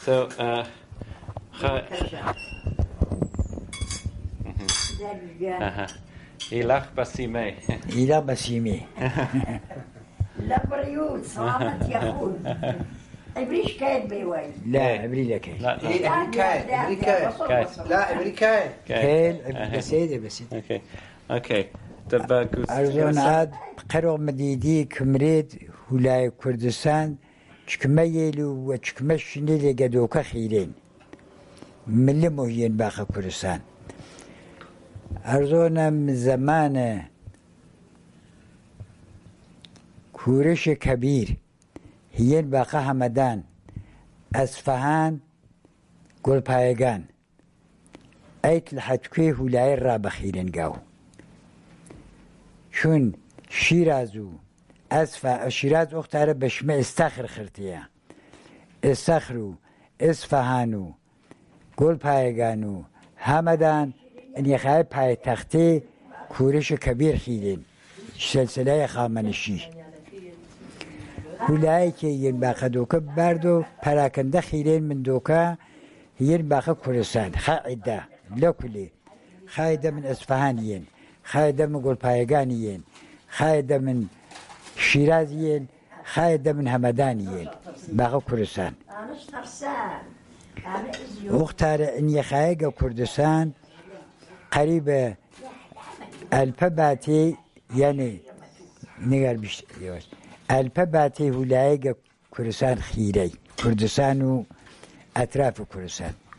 So, إلخ بسيمة. إلخ بسيمة. لا بريود صامت يا أخوي. عبريش كايد بيوي. لا عبري لا كايد. لا عبري كايد. كايد بسيدة. اوكي. تبا أرزون عاد قرق مديدي كمريد ولاي كردستان چكما يلو وچكما شنيل قدوكا خيرين ملي مهين باقا كردستان أرزونا من زمان كورش كبير هين باقا همدان أصفهان قول بايقان أيت لحدكوه ولاي الرابع خيرين قاو چون شیرازو شیراز اختاره بشمه استخر خرتیه استخرو اصفهانو گل پایگانو همدان ان یخای پای تختی کورش کبیر خیدین سلسله خامنشی هولایی که ین باقه دوکه بردو پراکنده خیرین من دوکه ین باقه کورستان خایده لکلی خایده من اصفهانیین خایده من گل پایگانیین خایده من شیرازیین خایده من همدانیین باقی کردستان اختار این یخایق کردستان قریب الپا باتی یعنی نگر بیشتر الپا باتی ولایق کردستان خیره کردستان و اطراف کردستان